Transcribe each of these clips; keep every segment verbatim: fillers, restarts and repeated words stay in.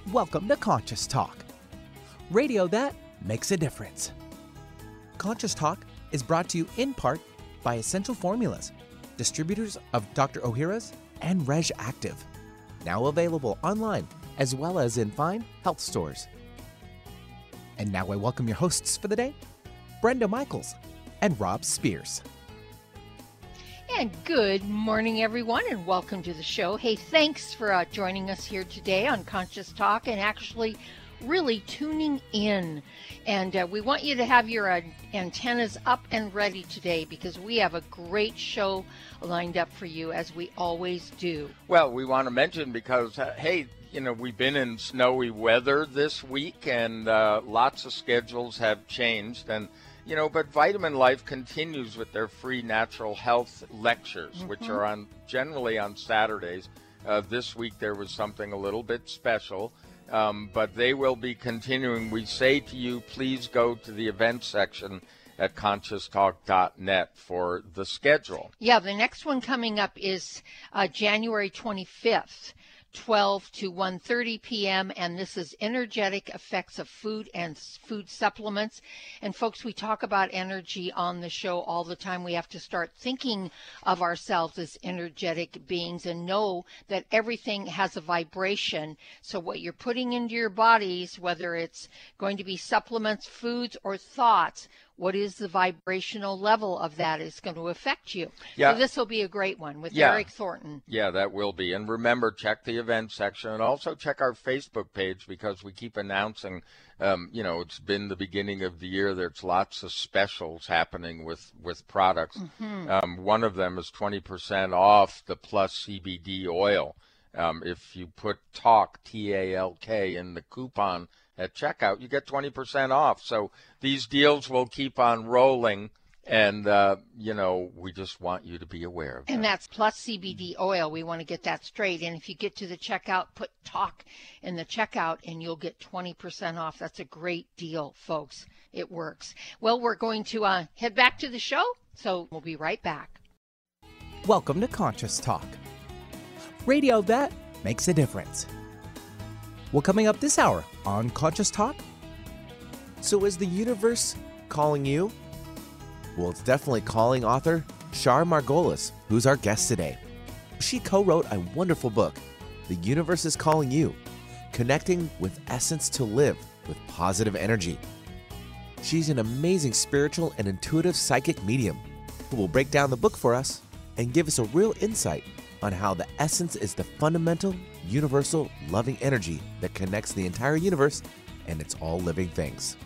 Welcome to Conscious Talk, radio that makes a difference. Conscious Talk is brought to you in part by Essential Formulas, distributors of Doctor Ohhira's and Reg Active, now available online as well as in fine health stores. And now I welcome your hosts for the day, Brenda Michaels and Rob Spears. And good morning, everyone, and welcome to the show. Hey, thanks for uh, joining us here today on Conscious Talk and actually really tuning in. And uh, we want you to have your uh, antennas up and ready today because we have a great show lined up for you, as we always do. Well, we want to mention because, uh, hey, you know, we've been in snowy weather this week and uh, lots of schedules have changed. And You know, but Vitamin Life continues with their free natural health lectures, mm-hmm. which are on generally on Saturdays. Uh, this week there was something a little bit special, um, but they will be continuing. We say to you, please go to the events section at conscious talk dot net for the schedule. Yeah, the next one coming up is uh, January twenty-fifth. twelve to one thirty p.m. and this is energetic effects of food and food supplements. And folks, we talk about energy on the show all the time. We have to start thinking of ourselves as energetic beings and know that everything has a vibration. So what you're putting into your bodies, whether it's going to be supplements, foods, or thoughts, what is the vibrational level of that is going to affect you. Yeah. So this will be a great one with yeah. Eric Thornton. Yeah, that will be. And remember, check the event section and also check our Facebook page because we keep announcing, um, you know, it's been the beginning of the year. There's lots of specials happening with, with products. Mm-hmm. Um, one of them is twenty percent off the Plus C B D oil. Um, if you put TALK, T A L K, in the coupon at checkout, you get twenty percent off. So these deals will keep on rolling, and, uh, you know, we just want you to be aware of that. And that's Plus C B D oil. We want to get that straight. And if you get to the checkout, put TALK in the checkout, and you'll get twenty percent off. That's a great deal, folks. It works. Well, we're going to uh, head back to the show, so we'll be right back. Welcome to Conscious Talk, radio that makes a difference. Well, coming up this hour on Conscious Talk, so is the universe calling you? Well, it's definitely calling author Char Margolis, who's our guest today. She co-wrote a wonderful book, The Universe is Calling You, Connecting with Essence to Live with Positive Energy. She's an amazing spiritual and intuitive psychic medium who will break down the book for us and give us a real insight on how the essence is the fundamental, universal, loving energy that connects the entire universe and its all living things.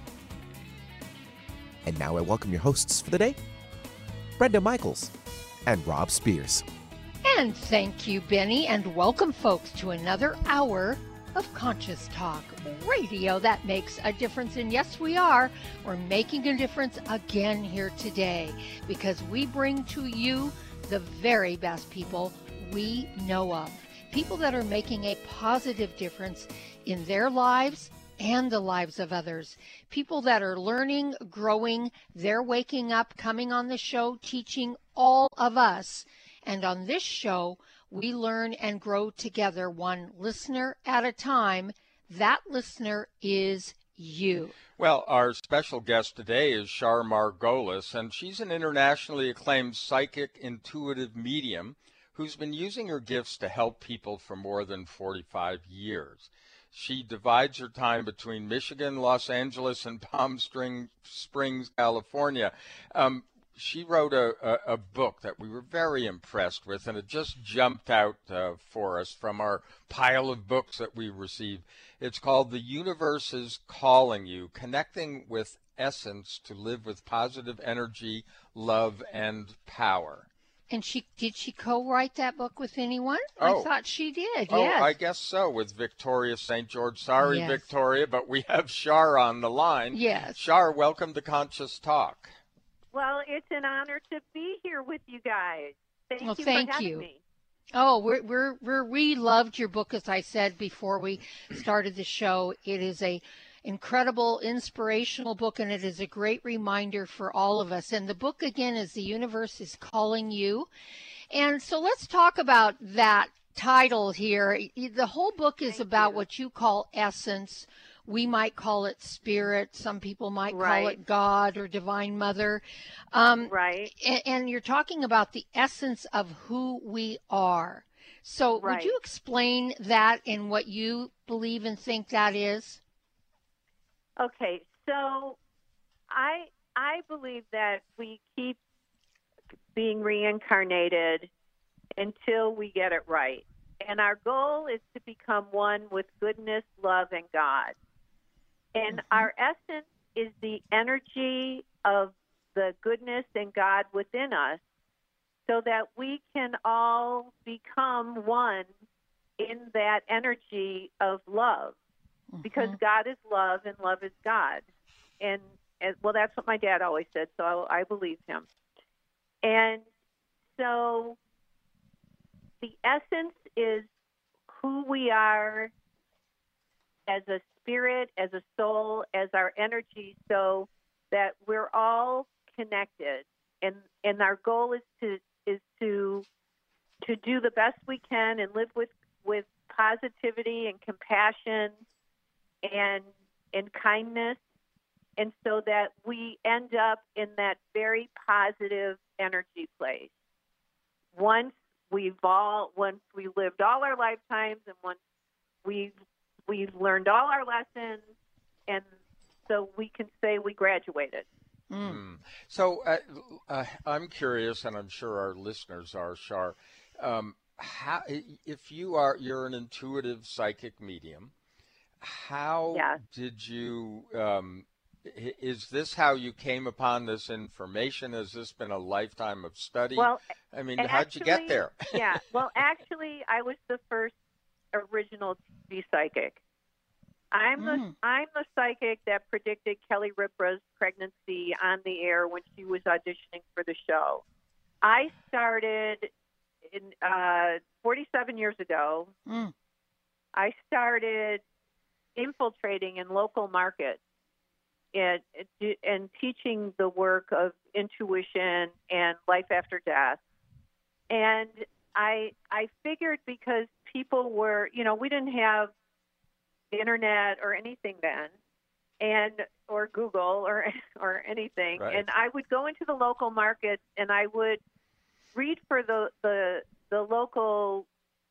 And now I welcome your hosts for the day, Brenda Michaels and Rob Spears. And thank you, Benny, and welcome, folks, to another hour of Conscious Talk, radio that makes a difference. And yes, we are. We're making a difference again here today because we bring to you the very best people we know of, people that are making a positive difference in their lives and the lives of others, people that are learning, growing, they're waking up, coming on the show, teaching all of us. And on this show, we learn and grow together, one listener at a time. That listener is you. Well, our special guest today is Char Margolis, and she's an internationally acclaimed psychic intuitive medium who's been using her gifts to help people for more than forty-five years. She divides her time between Michigan, Los Angeles, and Palm Springs, California. Um, she wrote a, a, a book that we were very impressed with, and it just jumped out uh, for us from our pile of books that we received. It's called The Universe is Calling You, Connecting with Essence to Live with Positive Energy, Love, and Power. And she did she co-write that book with anyone? Oh. I thought she did, oh, yes. I guess so, with Victoria Saint George. Sorry, yes. Victoria, but we have Char on the line. Yes. Char, welcome to Conscious Talk. Well, it's an honor to be here with you guys. Thank well, you thank for having you. me. Oh, we're, we're, we're, we loved your book, as I said before we started the show. It is a incredible, inspirational book, and it is a great reminder for all of us. And the book, again, is The Universe is Calling You. And so let's talk about that title here. The whole book is Thank about you. what you call essence. We might call it spirit. Some people might call Right. it God or Divine Mother. Um, Right. and, and you're talking about the essence of who we are. So would Right. you explain that and what you believe and think that is? Okay, so I I believe that we keep being reincarnated until we get it right. And our goal is to become one with goodness, love, and God. And Mhm. our essence is the energy of the goodness and God within us so that we can all become one in that energy of love. Because Mhm. God is love and love is God. And, and well, that's what my dad always said, so I, I believe him. And so the essence is who we are as a spirit, as a soul, as our energy, so that we're all connected. And and our goal is to is to to do the best we can and live with, with positivity and compassion and and kindness, and so that we end up in that very positive energy place. Once we've all, once we lived all our lifetimes, and once we've we've learned all our lessons, and so we can say we graduated. Mm. Hmm. So uh, uh, I'm curious, and I'm sure our listeners are, Shar. Um, how, if you are, you're an intuitive psychic medium, how Yes. did you? Um, i- is this how you came upon this information? Has this been a lifetime of study? Well, I mean, how'd you actually, get there? yeah. Well, actually, I was the first original T V psychic. I'm the Mm. I'm the psychic that predicted Kelly Ripa's pregnancy on the air when she was auditioning for the show. I started in uh, forty-seven years ago. Mm. I started infiltrating in local markets and and teaching the work of intuition and life after death. And I I figured because people were, you know, we didn't have the internet or anything then, and or Google or or anything. Right. And I would go into the local markets and I would read for the the, the local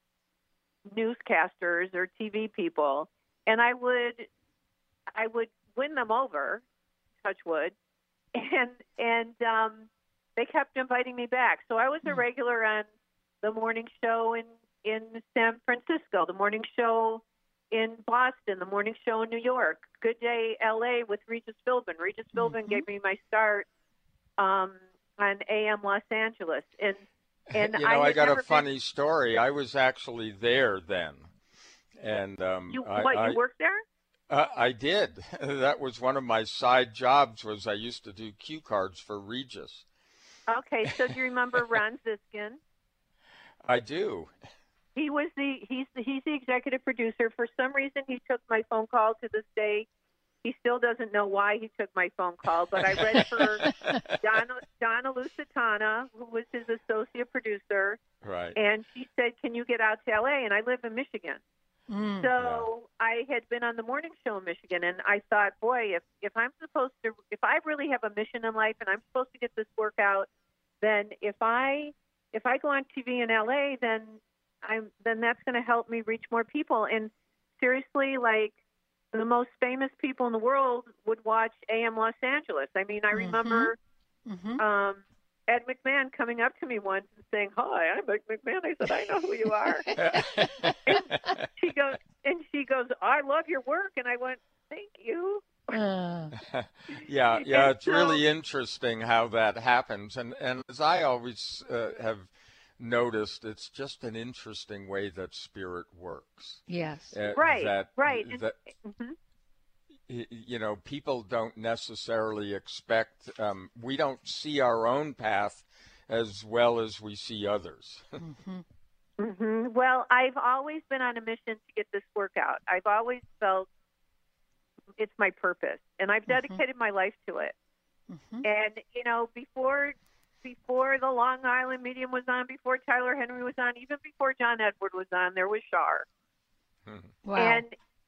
newscasters or T V people, and I would I would win them over, touch wood, and and um, they kept inviting me back. So I was a regular on the morning show in in San Francisco, the morning show in Boston, the morning show in New York, Good Day L A with Regis Philbin. Regis Philbin Mhm. gave me my start um, on A M Los Angeles, and and You know, I, had got a never funny been, story. I was actually there then, and um, You I, what? I You worked there? Uh, I did. That was one of my side jobs. Was I used to do cue cards for Regis. Okay, so do you remember Ron Ziskin? I do. He was the he's the, he's the executive producer. For some reason, he took my phone call. To this day, he still doesn't know why he took my phone call. But I read for Donna Donna Lusitana, who was his associate producer, Right. and she said, "Can you get out to L A?" And I live in Michigan. Mm. So I had been on the morning show in Michigan, and I thought, boy, if, if I'm supposed to, if I really have a mission in life and I'm supposed to get this work out, then if I if I go on T V in L A, then I'm then that's going to help me reach more people. And seriously, like the most famous people in the world would watch A M Los Angeles. I mean, I remember Mhm. um, Ed McMahon coming up to me once and saying, "Hi, I'm Ed McMahon." I said, "I know who you are." She goes, and she goes, "I love your work," and I went, "Thank you." Uh, yeah, yeah. And It's so- really interesting how that happens, and and as I always uh, have noticed, it's just an interesting way that spirit works. yes. Uh, Right, that, right. And- That Mhm. y- you know, people don't necessarily expect. Um, we don't see our own path as well as we see others. Mhm. hmm Well, I've always been on a mission to get this work out. I've always felt it's my purpose, and I've dedicated my life to it. Mhm. And, you know, before before the Long Island Medium was on, before Tyler Henry was on, even before John Edward was on, there was Shar. Wow. And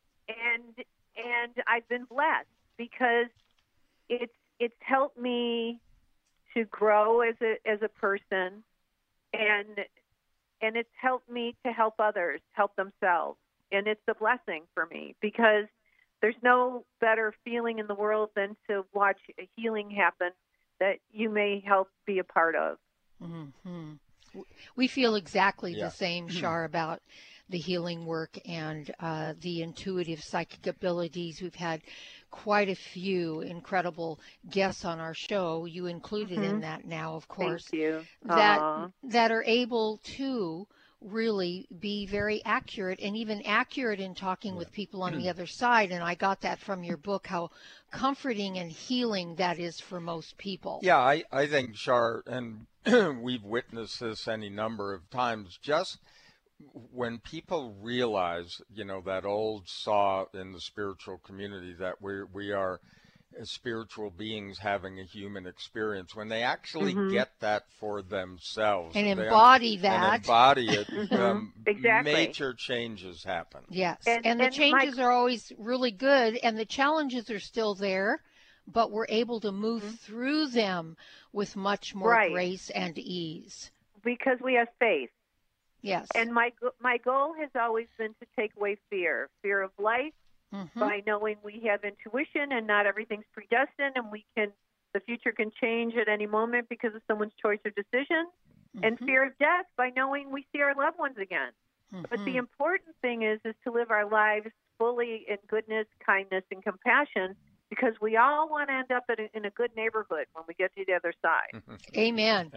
and and I've been blessed because it's it's helped me to grow as a as a person, and and it's helped me to help others help themselves, and it's a blessing for me because there's no better feeling in the world than to watch a healing happen that you may help be a part of. Mm-hmm. We feel exactly Yeah. the same, Shar, about the healing work and uh, the intuitive psychic abilities. We've had quite a few incredible guests on our show, you included Mhm. in that now, of course, Thank you. that Aw. that are able to really be very accurate and even accurate in talking with people on the other side. And I got that from your book, how comforting and healing that is for most people. Yeah, I, I think, Shar, and we've witnessed this any number of times, just when people realize, you know, that old saw in the spiritual community that we we are spiritual beings having a human experience, when they actually Mhm. get that for themselves And they embody and that. embody it, Mhm. um, Exactly. major changes happen. Yes, and, And- the and my- changes are always really good, and the challenges are still there, but we're able to move Mhm. through them with much more Right. grace and ease. Because we have faith. Yes. And my go- my goal has always been to take away fear, fear of life, Mhm. by knowing we have intuition and not everything's predestined, and we can the future can change at any moment because of someone's choice or decision. And Mhm. fear of death by knowing we see our loved ones again. But the Mhm. important thing is is to live our lives fully in goodness, kindness, and compassion, because we all want to end up in a, in a good neighborhood when we get to the other side, Amen.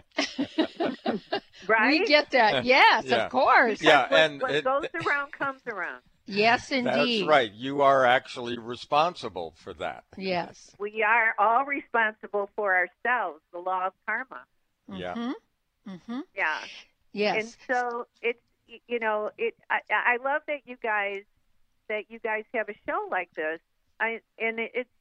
right? We get that. Yes, Yeah. of course. Yeah, what, and what it- goes around comes around. Yes, indeed. That's right. You are actually responsible for that. Yes. We are all responsible for ourselves, the law of karma. Yeah. Mhm. Mhm. Yeah. Yes. And so it's, you know, it. I, I love that you guys that you guys have a show like this. I and it, it's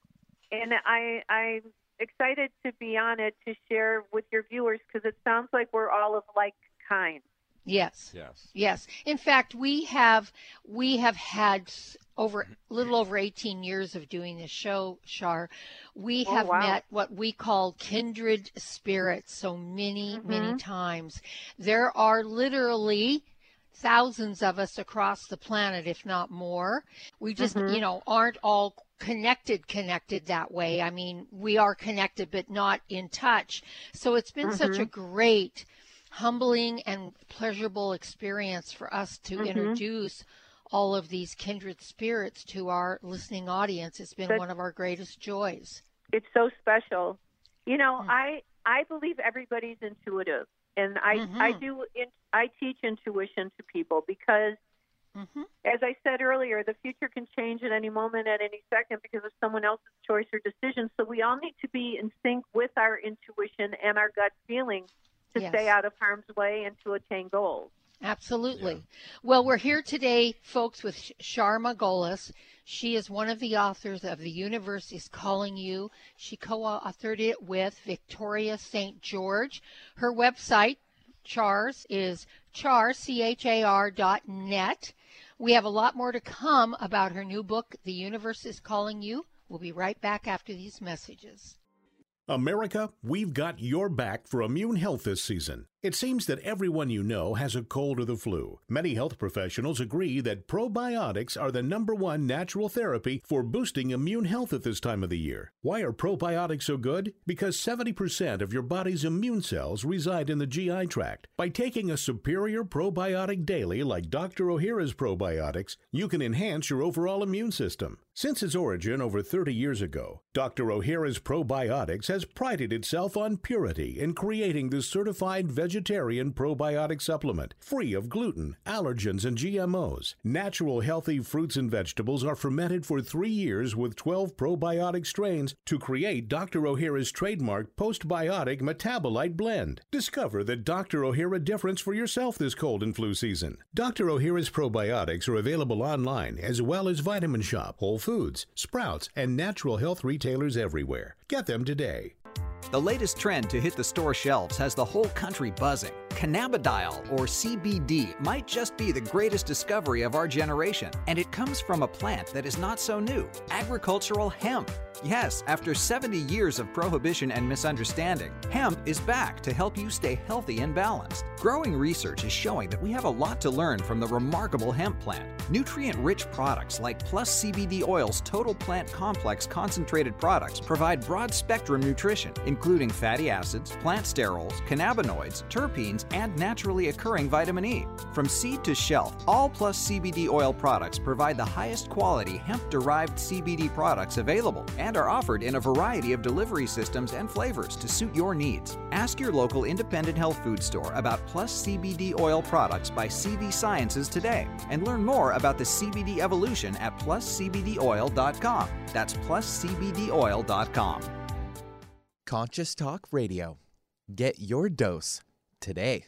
and I I'm excited to be on it to share with your viewers, because it sounds like we're all of like kind. Yes. Yes. Yes. In fact, we have we have had s- over a little over eighteen years of doing this show, Shar. We Oh, have wow. met what we call kindred spirits so many, many Mhm. times. There are literally thousands of us across the planet, if not more. We just, Mhm. you know, aren't all connected connected that way. I mean, we are connected but not in touch. So it's been such a great, humbling and pleasurable experience for us to Mhm. introduce all of these kindred spirits to our listening audience. It's been That's- one of our greatest joys. It's so special. You know, Mm. I I believe everybody's intuitive, and I Mhm. I do in, I teach intuition to people because, Hmm. as I said earlier, the future can change at any moment, at any second, because of someone else's choice or decision. So we all need to be in sync with our intuition and our gut feeling to Yes. stay out of harm's way and to attain goals. Absolutely. Well, we're here today, folks, with Sh- Shar Margolis. She is one of the authors of The Universe is Calling You. She co-authored it with Victoria Saint George. Her website, Char's, is char, C H A R dot net. We have a lot more to come about her new book, The Universe is Calling You. We'll be right back after these messages. America, we've got your back for immune health this season. It seems that everyone you know has a cold or the flu. Many health professionals agree that probiotics are the number one natural therapy for boosting immune health at this time of the year. Why are probiotics so good? Because seventy percent of your body's immune cells reside in the G I tract. By taking a superior probiotic daily like Doctor Ohhira's probiotics, you can enhance your overall immune system. Since its origin over thirty years ago, Doctor Ohhira's probiotics has prided itself on purity in creating the certified vegetarian probiotic supplement, free of gluten, allergens, and G M Os. Natural, healthy fruits and vegetables are fermented for three years with twelve probiotic strains to create Doctor Ohhira's trademark postbiotic metabolite blend. Discover the Doctor Ohhira difference for yourself this cold and flu season. Doctor Ohhira's probiotics are available online as well as Vitamin Shop, Whole Foods, Sprouts, and natural health retailers everywhere. Get them today. The latest trend to hit the store shelves has the whole country buzzing. Cannabidiol, or C B D, might just be the greatest discovery of our generation, and it comes from a plant that is not so new, agricultural hemp. Yes, after seventy years of prohibition and misunderstanding, hemp is back to help you stay healthy and balanced. Growing research is showing that we have a lot to learn from the remarkable hemp plant. Nutrient-rich products like Plus C B D Oil's Total Plant Complex concentrated products provide broad-spectrum nutrition, including fatty acids, plant sterols, cannabinoids, terpenes, and naturally occurring vitamin E. From seed to shelf, all Plus C B D Oil products provide the highest quality hemp-derived C B D products available and are offered in a variety of delivery systems and flavors to suit your needs. Ask your local independent health food store about Plus C B D Oil products by C V Sciences today and learn more about the C B D evolution at plus c b d oil dot com. That's plus c b d oil dot com. Conscious Talk Radio. Get your dose today.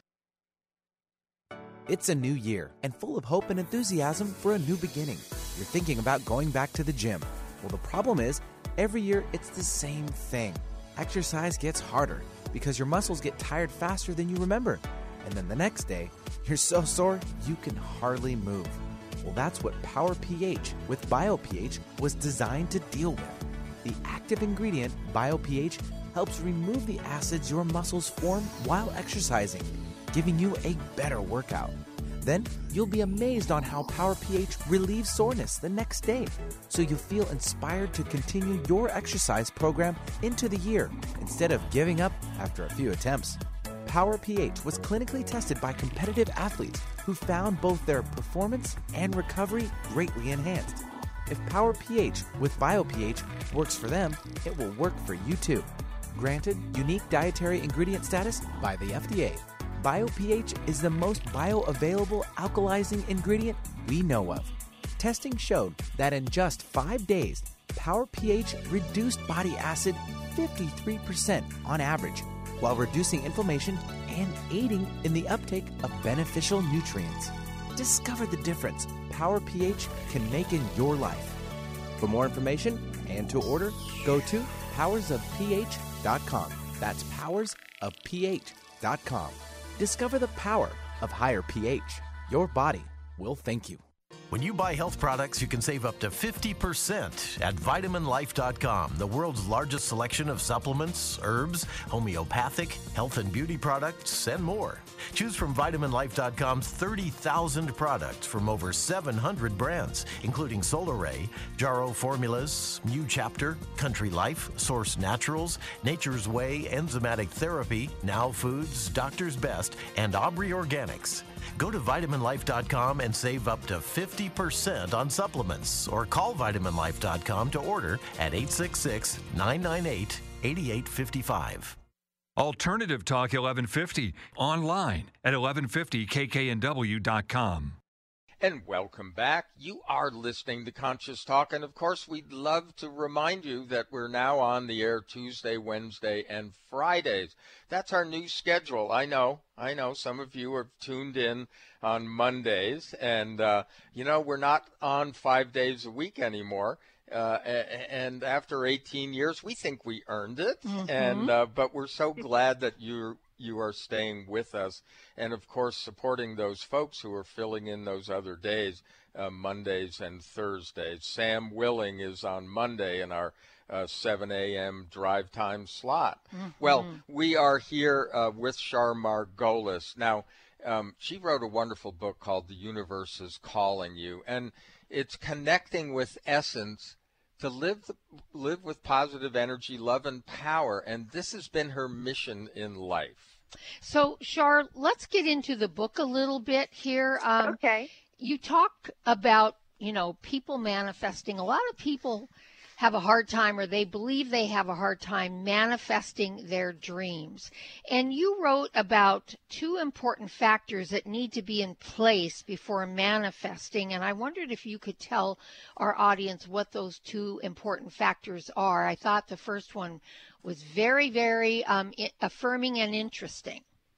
It's a new year and full of hope and enthusiasm for a new beginning. You're thinking about going back to the gym. Well, the problem is, every year it's the same thing. Exercise gets harder because your muscles get tired faster than you remember. And then the next day, you're so sore you can hardly move. Well, that's what Power pH with BioPH was designed to deal with. The active ingredient, BioPH, helps remove the acids your muscles form while exercising, giving you a better workout. Then you'll be amazed on how Power pH relieves soreness the next day, so you feel inspired to continue your exercise program into the year instead of giving up after a few attempts. Power pH was clinically tested by competitive athletes who found both their performance and recovery greatly enhanced. If Power pH with BioPH works for them, it will work for you too. Granted unique dietary ingredient status by the F D A. BioPH is the most bioavailable alkalizing ingredient we know of. Testing showed that in just five days, Power pH reduced body acid fifty-three percent on average, while reducing inflammation and aiding in the uptake of beneficial nutrients. Discover the difference Power pH can make in your life. For more information and to order, go to powers of pH dot com. That's powers of pH dot com. Discover the power of higher pH. Your body will thank you. When you buy health products, you can save up to fifty percent at vitamin life dot com, the world's largest selection of supplements, herbs, homeopathic, health and beauty products, and more. Choose from vitamin life dot com's thirty thousand products from over seven hundred brands, including Solaray, Jarrow Formulas, New Chapter, Country Life, Source Naturals, Nature's Way, Enzymatic Therapy, Now Foods, Doctor's Best, and Aubrey Organics. Go to vitamin life dot com and save up to fifty percent on supplements, or call vitamin life dot com to order at eight six six, nine nine eight, eight eight five five. Alternative Talk eleven fifty, online at eleven fifty k k n w dot com. And welcome back. You are listening to Conscious Talk, and of course we'd love to remind you that we're now on the air Tuesday, Wednesday, and Fridays. That's our new schedule. I know, I know some of you are tuned in on Mondays, and uh, you know, we're not on five days a week anymore. Uh, and after eighteen years, we think we earned it, mm-hmm. and uh, but we're so glad that you're you are staying with us, and of course supporting those folks who are filling in those other days, uh, Mondays and Thursdays. Sam Willing is on Monday in our uh, seven a.m. drive time slot. Mm-hmm. Well, we are here uh, with Char Margolis. Now, um, she wrote a wonderful book called The Universe is Calling You, and it's connecting with essence to live the, live with positive energy, love, and power. And this has been her mission in life. So, Char, let's get into the book a little bit here. Um, okay. You talk about, you know, people manifesting. A lot of people have a hard time, or they believe they have a hard time manifesting their dreams. And you wrote about two important factors that need to be in place before manifesting. And I wondered if you could tell our audience what those two important factors are. I thought the first one was very, very um, affirming and interesting.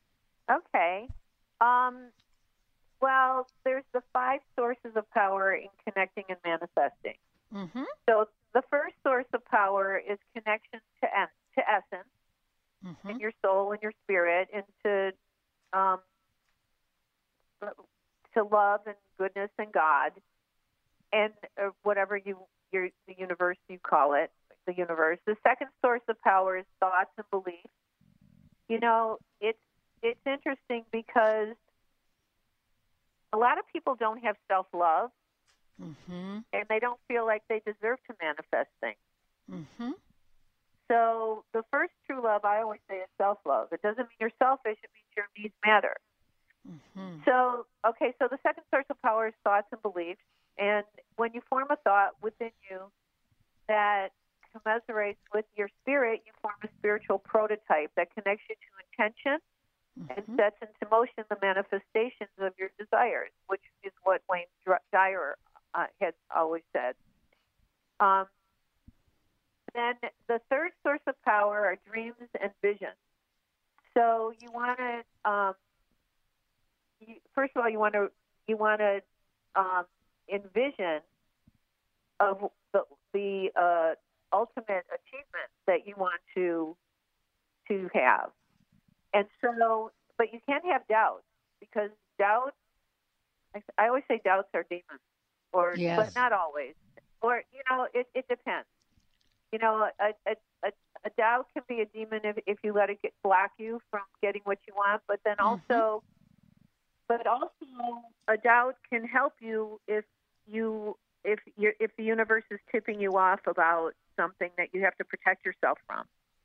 Okay. Um, well, there's the five sources of power in connecting and manifesting. Mm-hmm. So the first source of power is connection to, to essence. mm-hmm. in your soul and your spirit, and to um, to love and goodness and God, and uh, whatever you your the universe you call it, the universe. The second source of power is thoughts and beliefs. You know, it's it's interesting because a lot of people don't have self-love, mm-hmm. and they don't feel like they deserve to manifest things. Mm-hmm. So the first true love, I always say, is self-love. It doesn't mean you're selfish. It means your needs matter. Mm-hmm. So, okay, so the second source of power is thoughts and beliefs. And when you form a thought within you that commiserates with your spirit, you form a spiritual prototype that connects you to intention mm-hmm. and sets into motion the manifestations of your desires, which is what Wayne Dyer uh, has always said. Um, then the third source of power are dreams and visions. So you want to, um, you, first of all, you want to you want to um, envision of the, the uh, ultimate achievement that you want to to have, and so, but you can't have doubts because doubt. I, I always say doubts are demons, or yes. but not always, or you know, it, it depends. You know, a, a, a, a doubt can be a demon if, if you let it get, block you from getting what you want. But then also, mm-hmm. but also, a doubt can help you if you if you if the universe is tipping you off about something that you have to protect yourself from.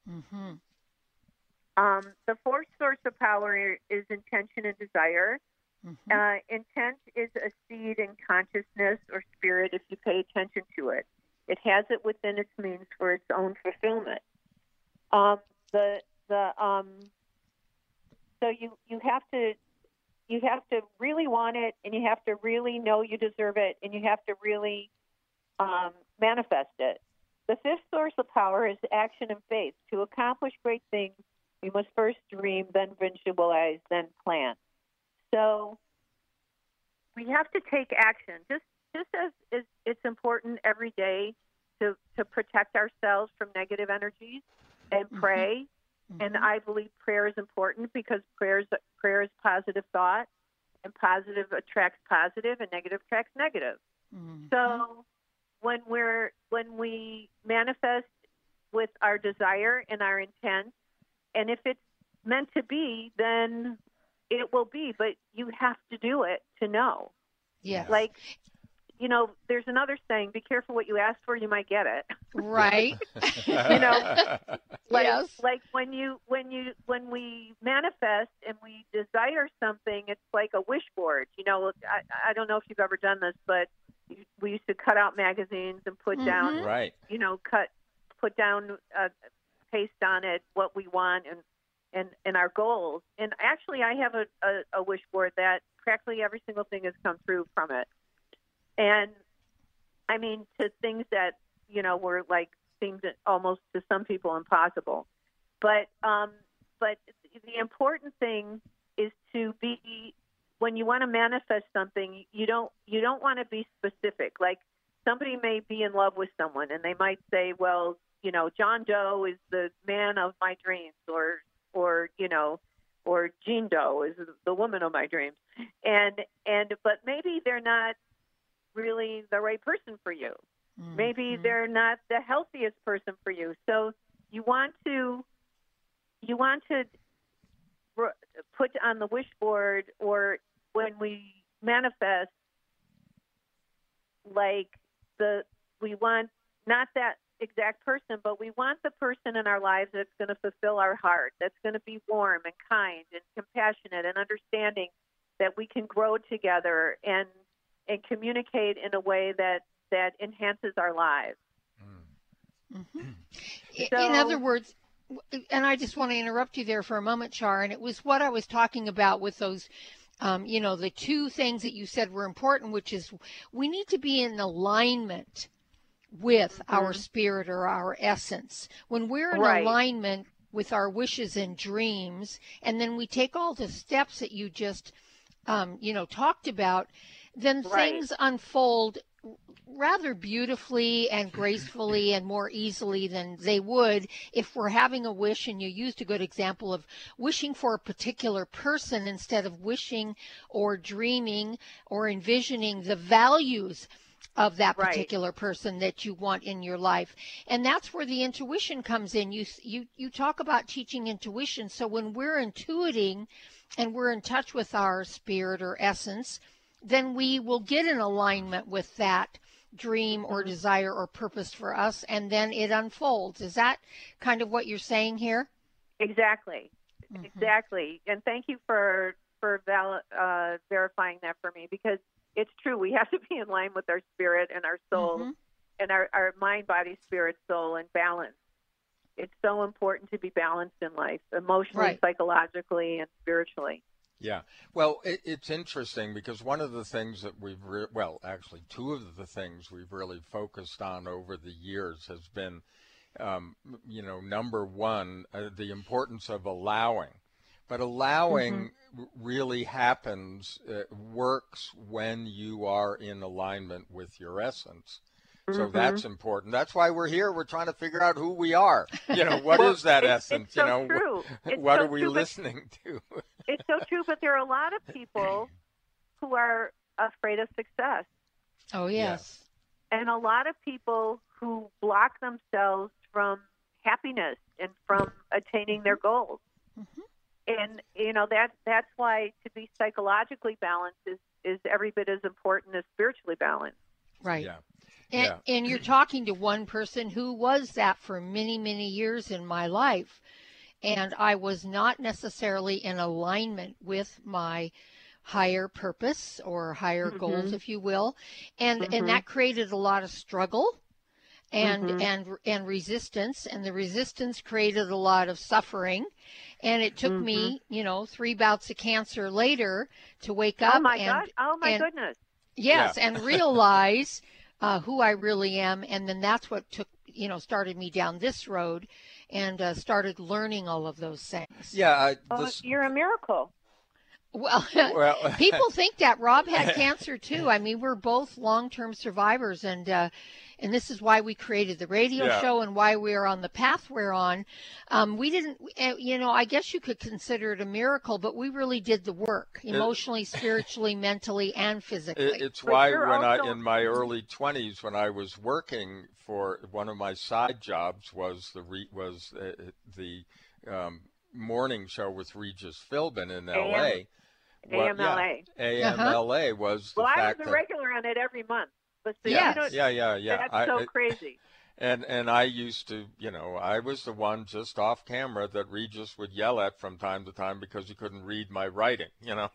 Mm-hmm. Um, the fourth source of power is intention and desire. Mm-hmm. Uh, intent is a seed in consciousness or spirit if you pay attention to it. It has it within its means for its own fulfillment. Um, the the um, so you, you have to you have to really want it, and you have to really know you deserve it, and you have to really um, manifest it. The fifth source of power is action and faith. To accomplish great things, we must first dream, then visualize, then plan. So we have to take action. Just just as, as it's important every day to, to protect ourselves from negative energies and pray. Mm-hmm. And I believe prayer is important because prayer is, prayer is positive thought, and positive attracts positive, and negative attracts negative. Mm-hmm. So when we're when we manifest with our desire and our intent, and if it's meant to be, then it will be. But you have to do it to know. Yeah. Like, you know, there's another saying, be careful what you ask for, you might get it. Right. You know, like, yes. like when you, when you, when we manifest and we desire something, it's like a wish board. You know, I, I don't know if you've ever done this, but we used to cut out magazines and put mm-hmm. down, right. you know, cut, put down, uh, paste on it what we want and, and, and our goals. And actually I have a, a, a wish board that practically every single thing has come through from it. And I mean, to things that, you know, were like, seemed almost to some people impossible. But, um, but the important thing is to be, when you want to manifest something, you don't, you don't want to be specific. Like somebody may be in love with someone and they might say, well, you know, John Doe is the man of my dreams, or, or, you know, or Jean Doe is the woman of my dreams. And, and, but maybe they're not really the right person for you. Mm-hmm. Maybe they're not the healthiest person for you. So you want to, you want to put on the wish board, or when we manifest, like the, we want not that exact person, but we want the person in our lives that's going to fulfill our heart, that's going to be warm and kind and compassionate and understanding, that we can grow together and and communicate in a way that, that enhances our lives. Mm-hmm. So, in other words, and I just want to interrupt you there for a moment, Char, and it was what I was talking about with those, um, you know, the two things that you said were important, which is we need to be in alignment with mm-hmm. our spirit or our essence. When we're in right. alignment with our wishes and dreams, and then we take all the steps that you just, um, you know, talked about, then right. things unfold rather beautifully and gracefully and more easily than they would if we're having a wish, and you used a good example of wishing for a particular person instead of wishing or dreaming or envisioning the values of that particular right. person that you want in your life. And that's where the intuition comes in. You you you talk about teaching intuition. So when we're intuiting and we're in touch with our spirit or essence, then we will get in alignment with that dream or desire or purpose for us, and then it unfolds. Is that kind of what you're saying here? Exactly. Mm-hmm. Exactly. And thank you for for val- uh, verifying that for me, because it's true. We have to be in line with our spirit and our soul mm-hmm. and our, our mind, body, spirit, soul, and balance. It's so important to be balanced in life, emotionally, right. psychologically, and spiritually. Yeah. Well, it, it's interesting because one of the things that we've, re- well, actually two of the things we've really focused on over the years has been, um, you know, number one, uh, the importance of allowing. But allowing mm-hmm. really happens, uh, works when you are in alignment with your essence. So mm-hmm. that's important. That's why we're here. We're trying to figure out who we are. You know, what well, is that it's, essence? It's so you know, true. What, it's what so are we true, listening to? It's so true, but there are a lot of people who are afraid of success. Oh, yes. And a lot of people who block themselves from happiness and from attaining their goals. Mm-hmm. And, you know, that, that's why to be psychologically balanced is, is every bit as important as spiritually balanced. Right. Yeah. And, yeah. and you're talking to one person who was that for many, many years in my life. And I was not necessarily in alignment with my higher purpose or higher mm-hmm. goals, if you will. And mm-hmm. and that created a lot of struggle and mm-hmm. and and resistance. And the resistance created a lot of suffering. And it took mm-hmm. me, you know, three bouts of cancer later to wake up. Oh, my and, God. Oh, my and, goodness. Yes, yeah. and realize uh, who I really am. And then that's what took, you know, started me down this road and uh, started learning all of those things. Yeah. I, oh, this... You're a miracle. Well, well people think that. Rob had cancer, too. I mean, we're both long-term survivors, and uh, and this is why we created the radio yeah. show and why we are on the path we're on. Um, we didn't, you know, I guess you could consider it a miracle, but we really did the work, emotionally, it, spiritually, mentally, and physically. It, it's but why when also... I, in my early twenties, when I was working for one of my side jobs was the re, was uh, the um, morning show with Regis Philbin in L A. A M L A. Yeah, A M L A uh-huh. was the well, fact I was a that, regular on it every month. But so, yeah, you know, yeah, yeah, yeah. That's I, so I, crazy. And and I used to, you know, I was the one just off camera that Regis would yell at from time to time because he couldn't read my writing, you know.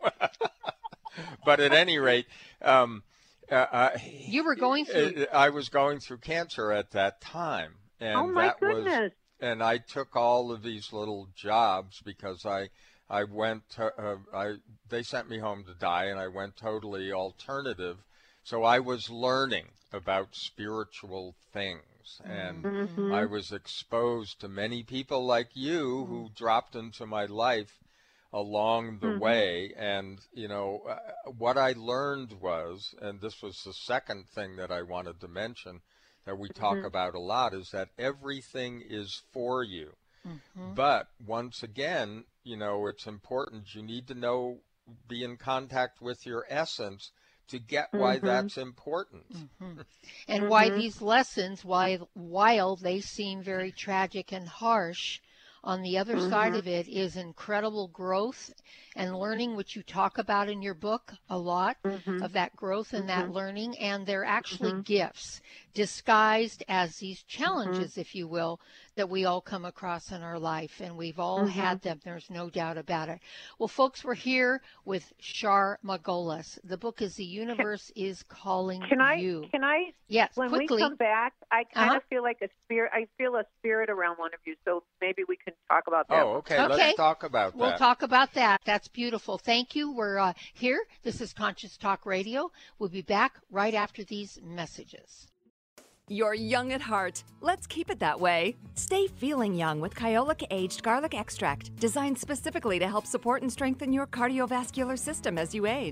But at any rate, um, uh, I, you were going through. I was going through cancer at that time, and oh my that goodness. was. And I took all of these little jobs because I. I went, to, uh, I, they sent me home to die, and I went totally alternative. So I was learning about spiritual things, and mm-hmm. I was exposed to many people like you who dropped into my life along the mm-hmm. way. And, you know, uh, what I learned was, and this was the second thing that I wanted to mention that we talk mm-hmm. about a lot, is that everything is for you. Mm-hmm. But once again, you know, it's important. You need to know, be in contact with your essence to get mm-hmm. why that's important. Mm-hmm. And mm-hmm. why these lessons, while, while they seem very tragic and harsh, on the other mm-hmm. side of it is incredible growth and learning, which you talk about in your book a lot, mm-hmm. of that growth and mm-hmm. that learning. And they're actually mm-hmm. gifts disguised as these challenges, mm-hmm. if you will, that we all come across in our life. And we've all mm-hmm. had them. There's no doubt about it. Well, folks, we're here with Char Margolis. The book is The Universe can, is Calling can I, You. Can I? Yes, when quickly. we come back, I kind uh-huh. of feel like a spirit. I feel a spirit around one of you. So maybe we can talk about that. Oh, okay. okay. Let's talk about we'll that. We'll talk about that. That's beautiful. Thank you. We're uh, here. This is Conscious Talk Radio. We'll be back right after these messages. You're young at heart. Let's keep it that way. Stay feeling young with Kyolic Aged Garlic Extract, designed specifically to help support and strengthen your cardiovascular system as you age.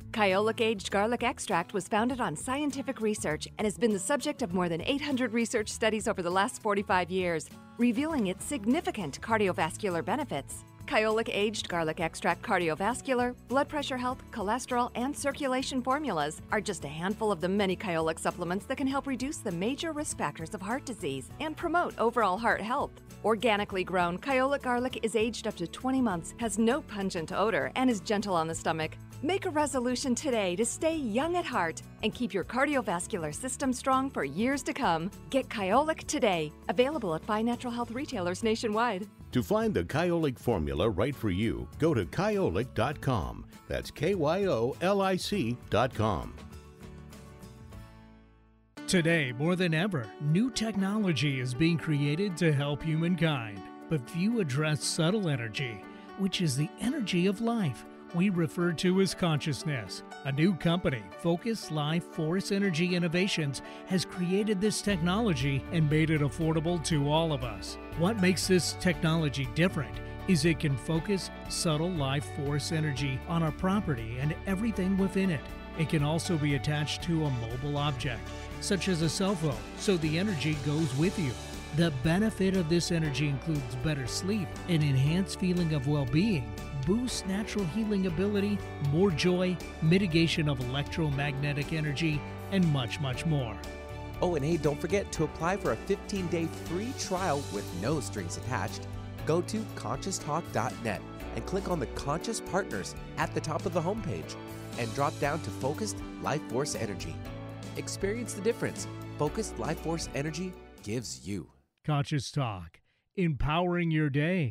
Kyolic Aged Garlic Extract was founded on scientific research and has been the subject of more than eight hundred research studies over the last forty-five years, revealing its significant cardiovascular benefits. Kyolic Aged Garlic Extract Cardiovascular, blood pressure health, cholesterol, and circulation formulas are just a handful of the many Kyolic supplements that can help reduce the major risk factors of heart disease and promote overall heart health. Organically grown, Kyolic garlic is aged up to twenty months, has no pungent odor, and is gentle on the stomach. Make a resolution today to stay young at heart and keep your cardiovascular system strong for years to come. Get Kyolic today. Available at fine natural health retailers nationwide. To find the Kyolic formula right for you, go to kyolic dot com. That's K Y O L I C dot com. Today, more than ever, new technology is being created to help humankind. But few address subtle energy, which is the energy of life we refer to as consciousness. A new company, Focus Life Force Energy Innovations, has created this technology and made it affordable to all of us. What makes this technology different is it can focus subtle life force energy on a property and everything within it. It can also be attached to a mobile object, such as a cell phone, so the energy goes with you. The benefit of this energy includes better sleep, an enhanced feeling of well-being, boosts natural healing ability, more joy, mitigation of electromagnetic energy, and much, much more. Oh, and hey, don't forget to apply for a fifteen-day free trial with no strings attached. Go to conscious talk dot net and click on the Conscious Partners at the top of the homepage and drop down to Focused Life Force Energy. Experience the difference Focused Life Force Energy gives you. Conscious Talk, empowering your day.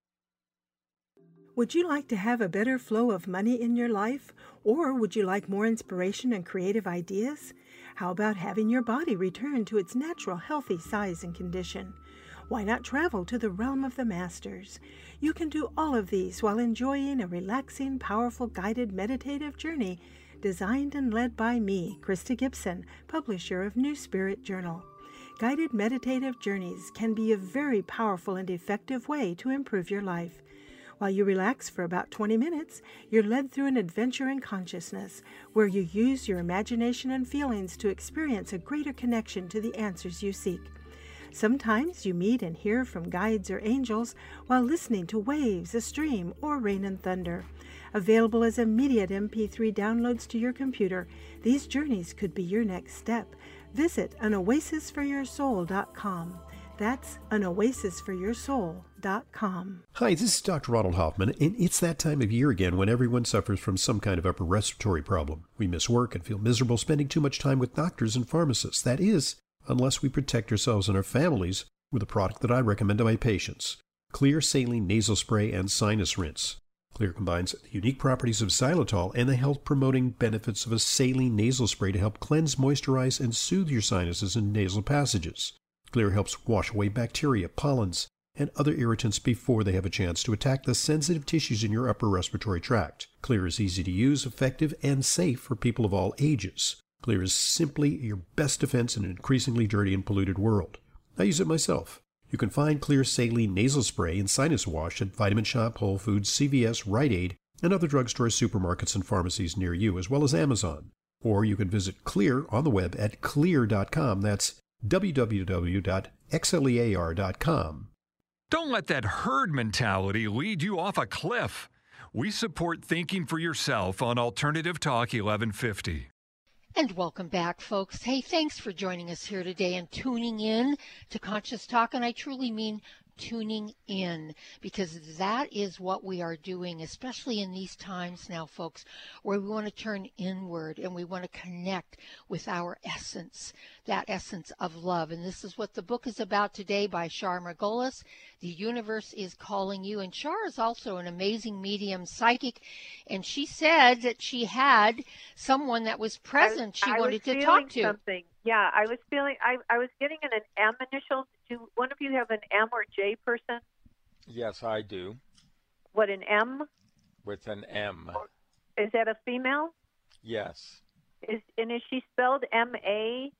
Would you like to have a better flow of money in your life? Or would you like more inspiration and creative ideas? How about having your body return to its natural healthy size and condition? Why not travel to the realm of the masters? You can do all of these while enjoying a relaxing, powerful, guided meditative journey designed and led by me, Krista Gibson, publisher of New Spirit Journal. Guided meditative journeys can be a very powerful and effective way to improve your life. While you relax for about twenty minutes, you're led through an adventure in consciousness where you use your imagination and feelings to experience a greater connection to the answers you seek. Sometimes you meet and hear from guides or angels while listening to waves, a stream, or rain and thunder. Available as immediate M P three downloads to your computer, these journeys could be your next step. Visit an oasis for your soul dot com. That's an oasis for your soul dot com. Hi, this is Doctor Ronald Hoffman, and it's that time of year again when everyone suffers from some kind of upper respiratory problem. We miss work and feel miserable spending too much time with doctors and pharmacists. That is, unless we protect ourselves and our families with a product that I recommend to my patients, Xlear Saline Nasal Spray and Sinus Rinse. Xlear combines the unique properties of xylitol and the health-promoting benefits of a saline nasal spray to help cleanse, moisturize, and soothe your sinuses and nasal passages. Xlear helps wash away bacteria, pollens, and other irritants before they have a chance to attack the sensitive tissues in your upper respiratory tract. Xlear is easy to use, effective, and safe for people of all ages. Xlear is simply your best defense in an increasingly dirty and polluted world. I use it myself. You can find Xlear Saline Nasal Spray and Sinus Wash at Vitamin Shoppe, Whole Foods, C V S, Rite Aid, and other drugstores, supermarkets, and pharmacies near you, as well as Amazon. Or you can visit Xlear on the web at xlear dot com. That's w w w dot xlear dot com. Don't let that herd mentality lead you off a cliff. We support thinking for yourself on Alternative Talk eleven fifty. And welcome back, folks. Hey, thanks for joining us here today and tuning in to Conscious Talk. And I truly mean tuning in, because that is what we are doing, especially in these times now, folks, where we want to turn inward and we want to connect with our essence, that essence of love. And this is what the book is about today by Shar Margolis. The Universe is Calling You. And Shar is also an amazing medium psychic, and she said that she had someone that was present she I wanted was to talk to. Something. Yeah, I was feeling, I, I was getting an, an M initial. Do one of you have an M or J person? Yes, I do. What, an M? With an M. Is that a female? Yes. Is and is she spelled M A?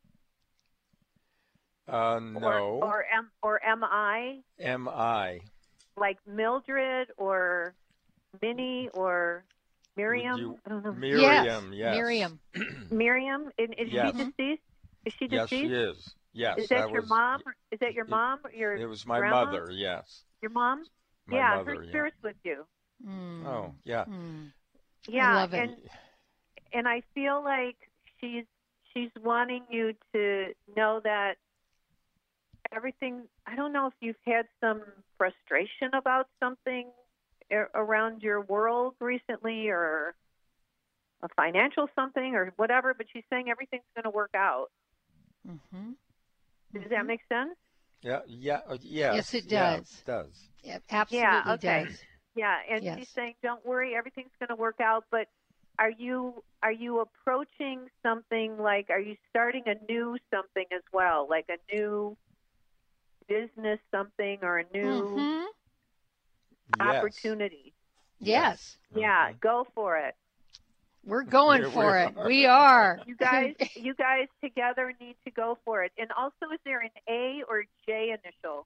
Uh, no. Or, or M or M I? M I. Like Mildred or Minnie or Miriam. You, I don't know. Miriam, yes. Miriam. Miriam. Is, is Yes. she deceased? Is she Yes, deceased? she is. Yes. Is that, your was, mom? Is that your it- mom? Or your It was my grandma? mother, yes. Your mom? My yeah, mother, her yeah. spirit's with you. Mm. Oh, yeah. Mm. Yeah, I love it. and and I feel like she's she's wanting you to know that everything. I don't know if you've had some frustration about something a- around your world recently, or a financial something, or whatever. But she's saying everything's going to work out. Mm-hmm. Does Mm-hmm. that make sense? Yeah, yeah, uh, yes. Yes, it yeah, does. it does. It absolutely Yeah, okay. does. Yeah, and Yes. she's saying, "Don't worry, everything's going to work out." But are you are you approaching something like? Are you starting a new something as well, like a new business something or a new Mm-hmm. Yes. opportunity? Yes. Yeah, go for it. We're going Here for we it. are. We are. You guys, you guys together need to go for it. And also, is there an A or J initial?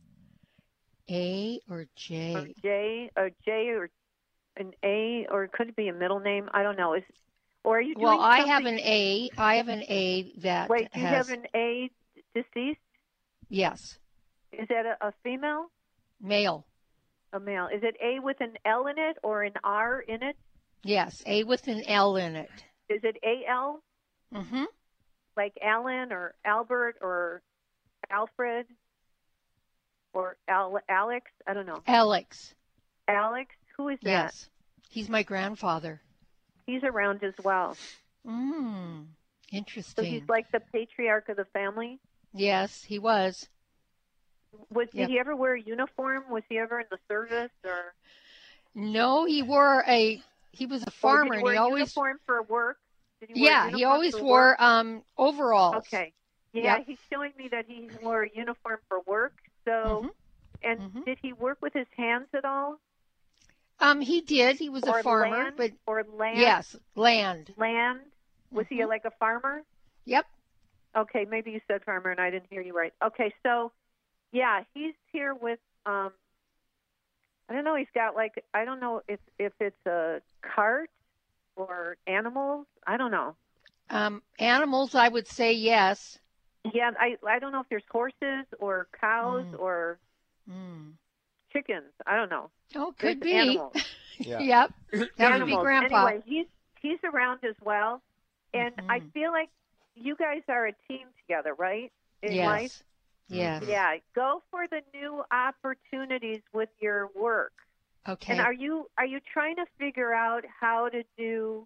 A or Or J? J or J or an A, or could it be a middle name? I don't know. Is or are you doing Well, I have something- an A. I have an A that Wait, do you has. have an A deceased? Yes. Is that a, a female? Male. A male. Is it A with an L in it or an R in it? Yes. A with an L in it. Is it A L? Mm-hmm. Like Alan or Albert or Alfred or Al- Alex? I don't know. Alex. Alex? Who is that? Yes. He's my grandfather. He's around as well. Mm. So Interesting. he's like the patriarch of the family. Yes, he was. Was Yep. did he ever wear a uniform? Was he ever in the service or? No, he wore a. He was a Or farmer, did he and wear he a always. uniform for work? Did he wear a Yeah, he uniform always for wore work? um overalls. Okay. Yeah, Yep. he's showing me that he wore a uniform for work. So, Mhm. and Mhm. did he work with his hands at all? Um, he did. He was or a farmer, land, but or land? yes, land. Land. Was he Mhm. like a farmer? Yep. Okay, maybe you said farmer and I didn't hear you right. Okay, so yeah, he's here with um I don't know, he's got like I don't know if if it's a cart or animals. I don't know. Um, animals, I would say yes. Yeah, I I don't know if there's horses or cows Mm. or Mm. chickens. I don't know. Oh, could There's be. animals. Yeah. Yep. That would be Animals. Grandpa. Anyway, he's he's around as well, and I Mhm. feel like you guys are a team together, right? In yes. life. Yes. Yeah. Go for the new opportunities with your work. Okay. And are you are you trying to figure out how to do?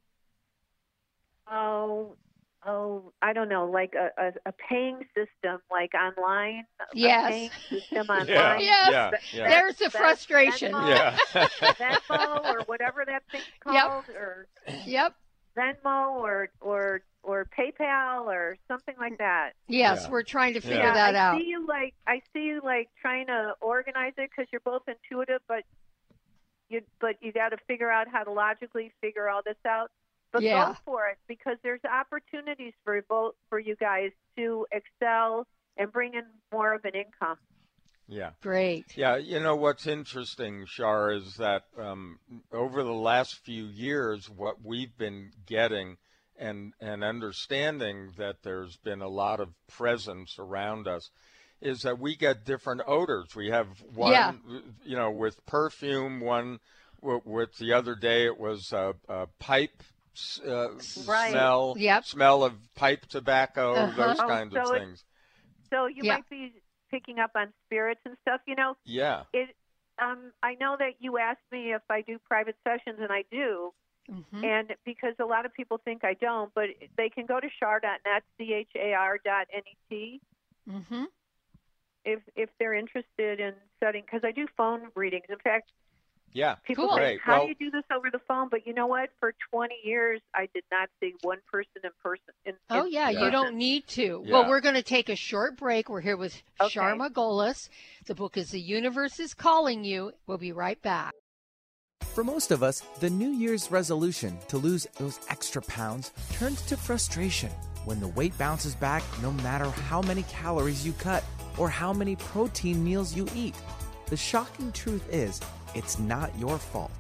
Oh, oh, I don't know, like a, a, a paying system, like online. Yes. A paying system online. Yeah. Yes. Yeah. That- Yeah. There's the That's frustration. Venmo. Yeah. Venmo or whatever that thing's Yep. called, or Yep. Venmo or or or PayPal or something like that. Yes, Yeah. we're trying to figure Yeah. that I out. see you like I see you like trying to organize it because you're both intuitive, but you but you got to figure out how to logically figure all this out. But Yeah. go for it because there's opportunities for both for you guys to excel and bring in more of an income. Yeah. Great. Yeah, you know what's interesting, Shar, is that um, over the last few years, what we've been getting and and understanding that there's been a lot of presence around us is that we get different odors. We have one, Yeah. you know, with perfume. One w- with the other day, it was a, a pipe uh, Right. smell, Yep. smell of pipe tobacco, Uh-huh. those Oh, kinds so of it- things. So you Yeah. might be picking up on spirits and stuff. You know, Yeah. it. Um, I know that you asked me if I do private sessions, and I do. Mhm. And because a lot of people think I don't, but they can go to char dot net, C H A R dot N E T, Mhm. if if they're interested in setting, because I do phone readings. In fact, Yeah. people Cool. say, Great. how Well- do you do this over the phone? But you know what? For twenty years, I did not see one person in person. In, Oh, in yeah, Yeah. you don't need to. Yeah. Well, we're going to take a short break. We're here with Okay. Sharma Golis. The book is The Universe is Calling You. We'll be right back. For most of us, the New Year's resolution to lose those extra pounds turns to frustration when the weight bounces back no matter how many calories you cut or how many protein meals you eat. The shocking truth is, it's not your fault.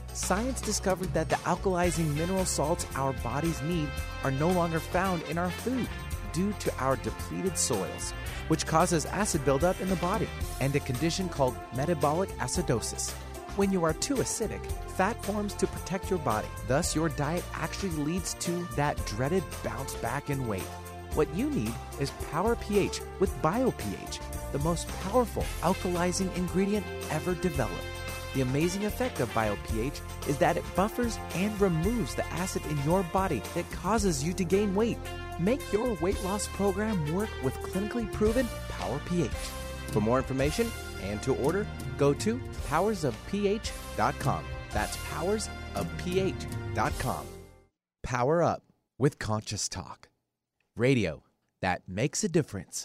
science discovered that the alkalizing mineral salts our bodies need are no longer found in our food due to our depleted soils, which causes acid buildup in the body and a condition called metabolic acidosis. When you are too acidic, fat forms to protect your body. Thus, your diet actually leads to that dreaded bounce back in weight. What you need is Power pH with BioPH, the most powerful alkalizing ingredient ever developed. The amazing effect of BioPH is that it buffers and removes the acid in your body that causes you to gain weight. Make your weight loss program work with clinically proven Power pH. For more information and to order, go to powers of pH dot com. That's powers of pH dot com. Power up with Conscious Talk. Radio that makes a difference.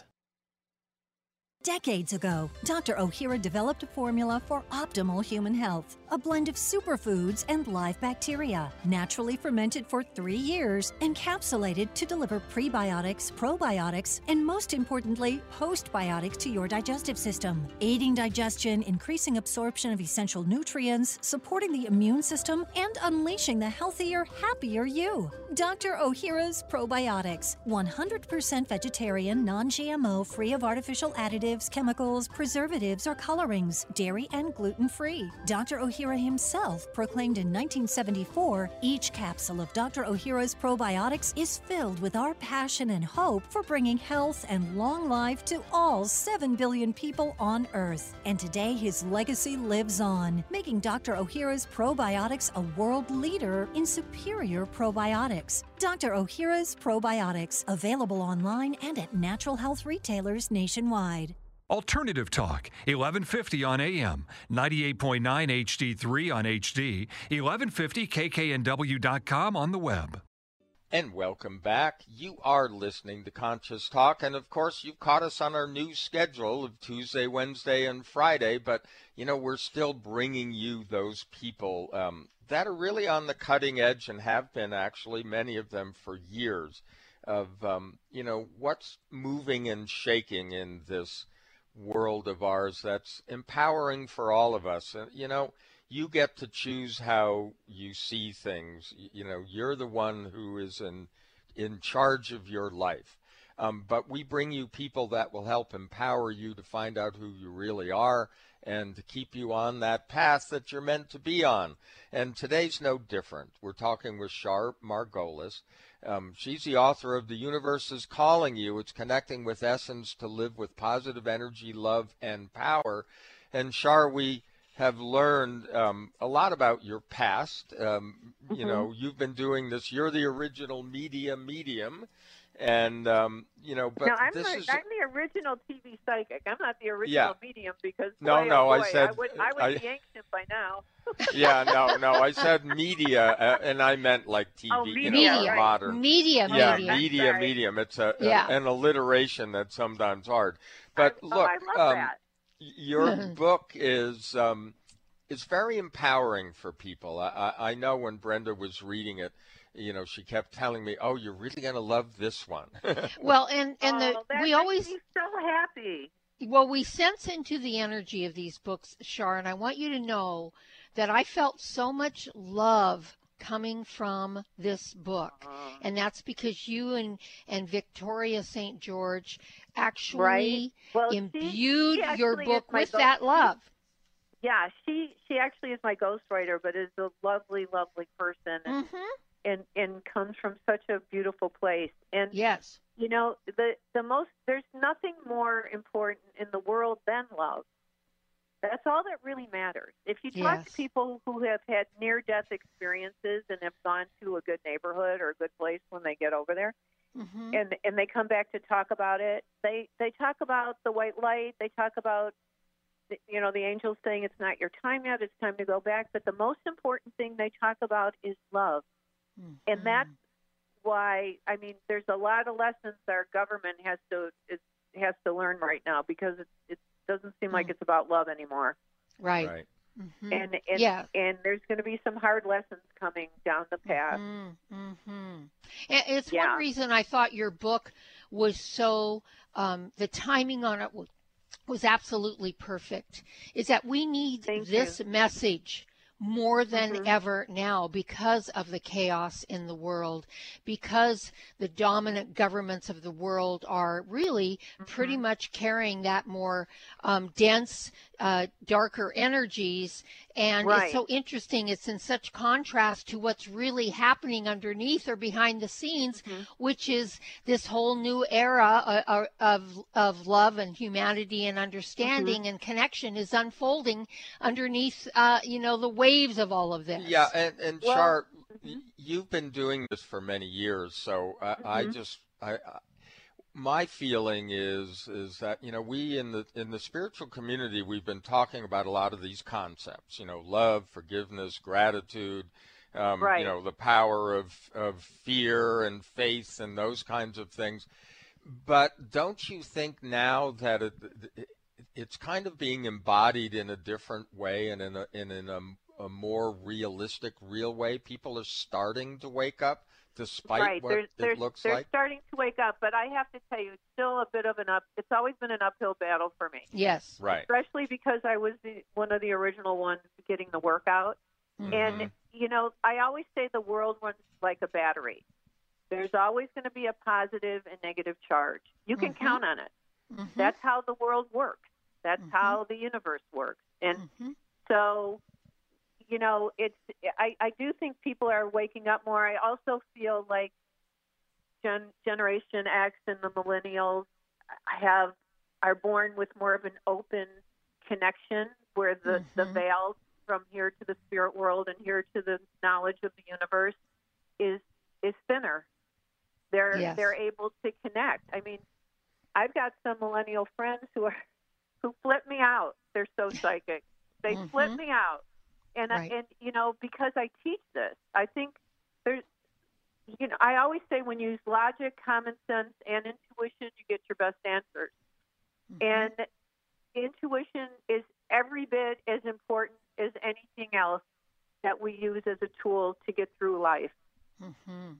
Decades ago, Doctor Ohhira developed a formula for optimal human health, a blend of superfoods and live bacteria, naturally fermented for three years, encapsulated to deliver prebiotics, probiotics, and most importantly, postbiotics to your digestive system, aiding digestion, increasing absorption of essential nutrients, supporting the immune system, and unleashing the healthier, happier you. Doctor Ohhira's Probiotics, one hundred percent vegetarian, non-G M O, free of artificial additives, chemicals, preservatives, or colorings, dairy and gluten-free. Doctor Ohhira himself proclaimed in nineteen seventy-four, each capsule of Doctor Ohhira's Probiotics is filled with our passion and hope for bringing health and long life to all seven billion people on Earth. And today his legacy lives on, making Doctor Ohhira's Probiotics a world leader in superior probiotics. Doctor Ohhira's Probiotics, available online and at natural health retailers nationwide. Alternative Talk, eleven fifty on A M, ninety-eight point nine H D three on H D, eleven fifty K K N W dot com on the web. And welcome back. You are listening to Conscious Talk, and of course you've caught us on our new schedule of Tuesday, Wednesday, and Friday, but you know, we're still bringing you those people um, that are really on the cutting edge and have been actually, many of them for years, of um, you know, what's moving and shaking in this world of ours that's empowering for all of us. And you know, you get to choose how you see things. You know, you're the one who is in in charge of your life. Um, but we bring you people that will help empower you to find out who you really are and to keep you on that path that you're meant to be on. And today's no different. We're talking with Char Margolis. Um, she's the author of The Universe is Calling You. It's connecting with essence to live with positive energy, love, and power. And Char, we have learned um, a lot about your past. Um, mm-hmm. You know, you've been doing this. You're the original media medium. And, um, you know, but no, I'm this the, is... I'm the original T V psychic. I'm not the original yeah. medium because, no, boy, no, oh boy, I said... I would, I would I, be ancient by now. yeah, no, no, I said media, uh, and I meant like T V, oh, you media, know, right. modern. Media, yeah, media. media, Sorry. medium. It's a, yeah. a, an alliteration that's sometimes hard. But I, look, oh, I love um, that. your book is... Um, It's very empowering for people. I, I, I know when Brenda was reading it, you know, she kept telling me, "Oh, you're really going to love this one." Well, and and oh, the that we makes always me so happy. Well, we sense into the energy of these books, Char, and I want you to know that I felt so much love coming from this book, uh-huh. and that's because you and and Victoria Saint George actually right. well, imbued she, she your book with ghost, that love. Yeah, she she actually is my ghostwriter, but is a lovely, lovely person, and, mm-hmm. and and comes from such a beautiful place. And yes, you know, the the most there's nothing more important in the world than love. That's all that really matters. If you talk yes. to people who have had near-death experiences and have gone to a good neighborhood or a good place when they get over there, mm-hmm. and and they come back to talk about it, they they talk about the white light. They talk about, you know, the angels saying it's not your time yet, it's time to go back. But the most important thing they talk about is love. Mm-hmm. And that's why, I mean, there's a lot of lessons our government has to is, has to learn right now, because it, it doesn't seem mm-hmm. like it's about love anymore. Right. right. Mm-hmm. And and, yeah. and there's going to be some hard lessons coming down the path. Mm-hmm. Mm-hmm. And it's yeah. one reason I thought your book was so, um, the timing on it was was absolutely perfect, is that we need Thank this you. message. more than Mhm. ever now because of the chaos in the world, because the dominant governments of the world are really pretty much carrying that more um, dense, uh, darker energies. And Right. it's so interesting. It's in such contrast to what's really happening underneath or behind the scenes, Mhm. which is this whole new era uh, uh, of of love and humanity and understanding Mhm. and connection is unfolding underneath, uh, you know, the waves of all of this. Yeah, and, and Well, Char, mhm. you've been doing this for many years, so I, I Mhm. just, I, I, my feeling is, is that, you know, we in the, in the spiritual community, we've been talking about a lot of these concepts, you know, love, forgiveness, gratitude, um, Right. you know, the power of, of fear and faith and those kinds of things. But don't you think now that it, it it's kind of being embodied in a different way and in a, in, in a, a more realistic, real way? People are starting to wake up despite Right. what They're, it they're, looks they're like? starting to wake up, but I have to tell you, it's still a bit of an up. It's always been an uphill battle for me. Yes. Right. Especially because I was the, one of the original ones getting the workout. Mhm. And, you know, I always say the world runs like a battery. There's always going to be a positive and negative charge. You can Mhm. count on it. Mhm. That's how the world works. That's Mhm. how the universe works. And Mhm. so, you know, it's I, I do think people are waking up more. I also feel like Gen, Generation X and the millennials have are born with more of an open connection where the, the Mhm. veil from here to the spirit world and here to the knowledge of the universe is is thinner. They're Yes. they're able to connect. I mean, I've got some millennial friends who are who flip me out. They're so psychic. They Mhm. flip me out. And Right. I, and you know, because I teach this, I think there's you know, I always say when you use logic, common sense, and intuition, you get your best answers. Mhm. And intuition is every bit as important as anything else that we use as a tool to get through life. Mhm.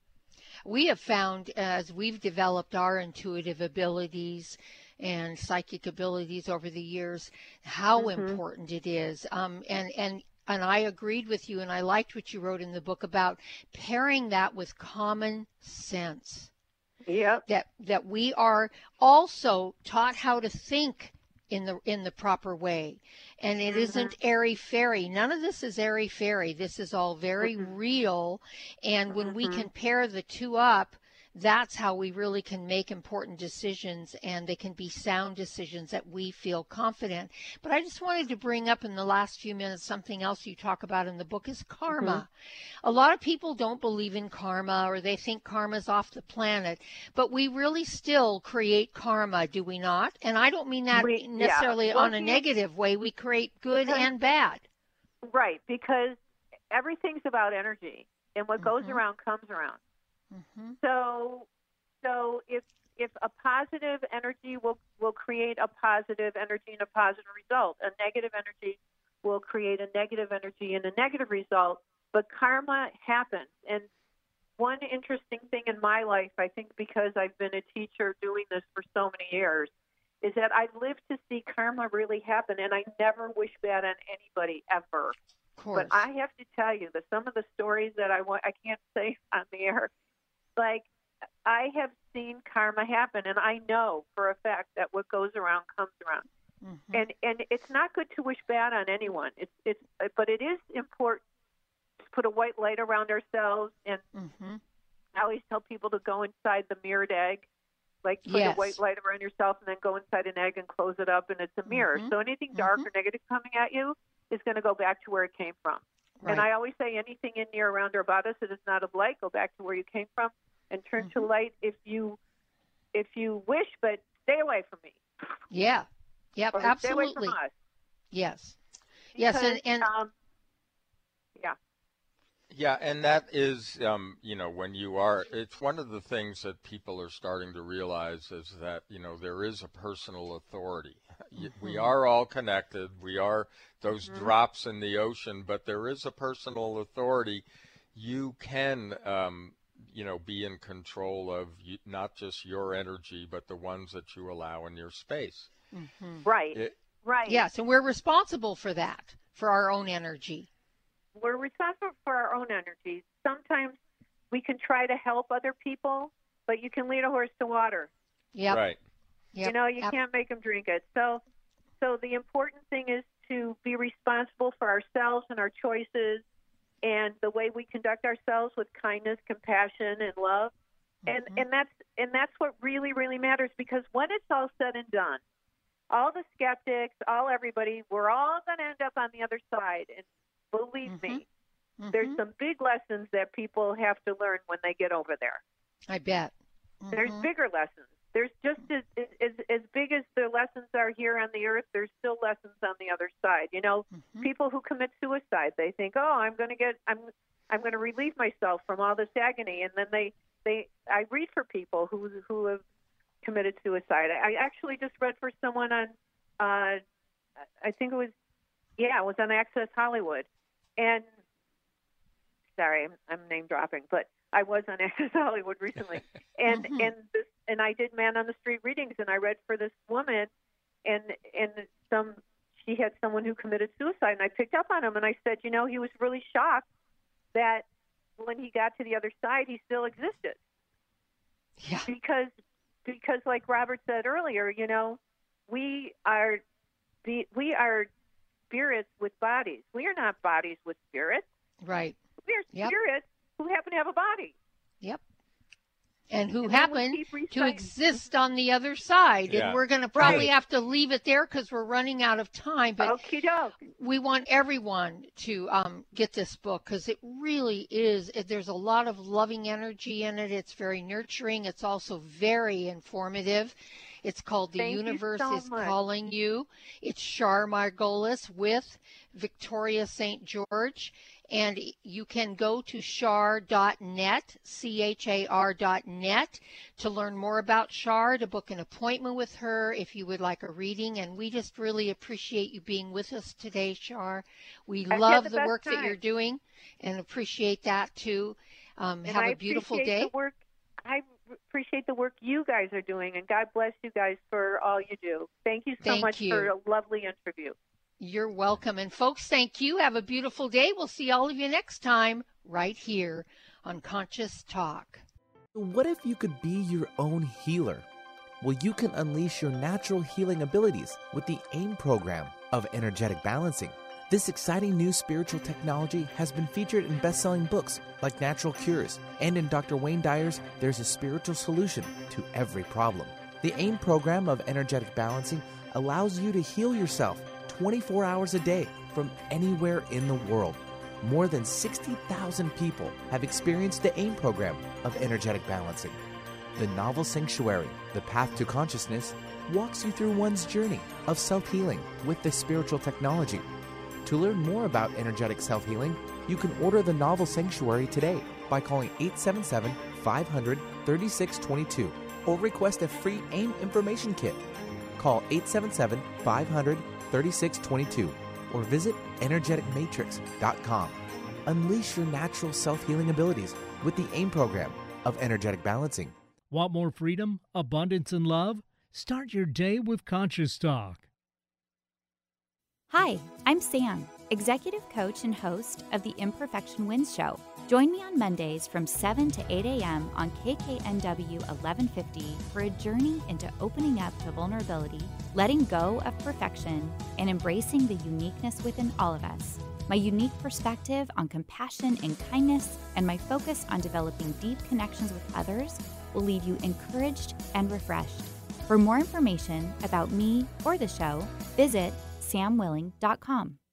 We have found as we've developed our intuitive abilities and psychic abilities over the years how Mhm. important it is. Um, and, and, and I agreed with you, and I liked what you wrote in the book about pairing that with common sense. Yep. That that we are also taught how to think in the in the proper way, and it Mhm. isn't airy fairy. None of this is airy fairy. This is all very Mhm. real, and when we Mhm. can pair the two up, that's how we really can make important decisions, and they can be sound decisions that we feel confident. But I just wanted to bring up in the last few minutes something else you talk about in the book is karma. A lot of people don't believe in karma, or they think karma's off the planet, but we really still create karma, do we not? And I don't mean that We- yeah. necessarily Well, on a see, negative way. We create good because- and bad. Right, because everything's about energy, and what goes Mhm. around comes around. Mm-hmm. So, so if if a positive energy will will create a positive energy and a positive result, a negative energy will create a negative energy and a negative result. But karma happens, and one interesting thing in my life, I think, because I've been a teacher doing this for so many years, is that I've lived to see karma really happen, and I never wish bad on anybody ever. Of course. But I have to tell you that some of the stories that I want, I can't say on the air. Like, I have seen karma happen, and I know for a fact that what goes around comes around. Mm-hmm. And and it's not good to wish bad on anyone. It's it's but it is important to put a white light around ourselves. And Mm-hmm. I always tell people to go inside the mirrored egg, like put Yes. a white light around yourself, and then go inside an egg and close it up, and it's a mirror. Mhm. So anything dark Mhm. or negative coming at you is going to go back to where it came from. And Right. I always say anything in, near, around, or about us that is not of light, go back to where you came from and turn to Mhm. light if you if you wish, but stay away from me. Yeah. Yep. Or stay away Absolutely. from us. Yes. Yes. Because, And, and um, yeah. Yeah, and that is, um, you know, when you are, it's one of the things that people are starting to realize is that, you know, there is a personal authority. Y- We Mhm. are all connected. We are those Mhm. drops in the ocean, but there is a personal authority. You can, um, you know, be in control of y- not just your energy, but the ones that you allow in your space. Mhm. Right. It, Right. Yes, and we're responsible for that, for our own energy. we're responsible for our own energies. Sometimes we can try to help other people, but you can lead a horse to water. Yep. Right. You know, you Yep. can't make them drink it. So, so the important thing is to be responsible for ourselves and our choices and the way we conduct ourselves with kindness, compassion, and love. And Mm-hmm. and that's and that's what really, really matters, because when it's all said and done, all the skeptics, all everybody, we're all going to end up on the other side. And believe Mm-hmm. me, there's some big lessons that people have to learn when they get over there. I bet. There's Mhm. bigger lessons. There's just as, as as big as the lessons are here on the earth, there's still lessons on the other side. You know, Mm-hmm. people who commit suicide, they think, "Oh, I'm going to get I'm I'm going to relieve myself from all this agony." And then they they I read for people who who have committed suicide. I actually just read for someone on uh I think it was yeah, it was on Access Hollywood. And sorry, I'm, I'm name dropping, but I was on Access Hollywood recently, and Mhm. and this, and I did man on the street readings, and I read for this woman, and and some she had someone who committed suicide, and I picked up on him, and I said, you know, he was really shocked that when he got to the other side, he still existed. Yeah. Because because like Robert said earlier, you know, we are the we are spirits with bodies. We are not bodies with spirits. Right. We are Yep. spirits who happen to have a body. Yep. And who And then we happen keep to reciting- exist on the other side. Yeah. And we're going to probably Right. have to leave it there because we're running out of time. But Okie doke. we want everyone to um, get this book because it really is. It, there's a lot of loving energy in it. It's very nurturing. It's also very informative. It's called The Thank you Universe so is much. Calling You. It's Char Margolis with Victoria Saint George. And you can go to char dot net, C H A R dot net, to learn more about Char, to book an appointment with her if you would like a reading. And we just really appreciate you being with us today, Char. We I've had love the the best work that time. you're doing and appreciate that too. Um, And have I a beautiful appreciate day. The work, I appreciate the work you guys are doing, and God bless you guys for all you do. Thank you so Thank much you. for a lovely interview. You're welcome. And folks, thank you. Have a beautiful day. We'll see all of you next time right here on Conscious Talk. What if you could be your own healer? Well, you can unleash your natural healing abilities with the AIM program of energetic balancing. This exciting new spiritual technology has been featured in best-selling books like Natural Cures, and in Doctor Wayne Dyer's There's a Spiritual Solution to Every Problem. The AIM program of energetic balancing allows you to heal yourself twenty-four hours a day from anywhere in the world. More than sixty thousand people have experienced the AIM program of energetic balancing. The novel Sanctuary, The Path to Consciousness, walks you through one's journey of self-healing with this spiritual technology. To learn more about energetic self-healing, you can order the novel Sanctuary today by calling eight seven seven, five hundred, thirty-six twenty-two or request a free AIM information kit. Call eight seven seven, five hundred, thirty-six twenty-two or visit energetic matrix dot com. Unleash your natural self-healing abilities with the AIM program of energetic balancing. Want more freedom, abundance, and love? Start your day with Conscious Talk. Hi, I'm Sam, executive coach and host of the Imperfection Wins Show. Join me on Mondays from seven to eight a.m. on K K N W eleven fifty for a journey into opening up to vulnerability, letting go of perfection, and embracing the uniqueness within all of us. My unique perspective on compassion and kindness, and my focus on developing deep connections with others will leave you encouraged and refreshed. For more information about me or the show, visit sam willing dot com.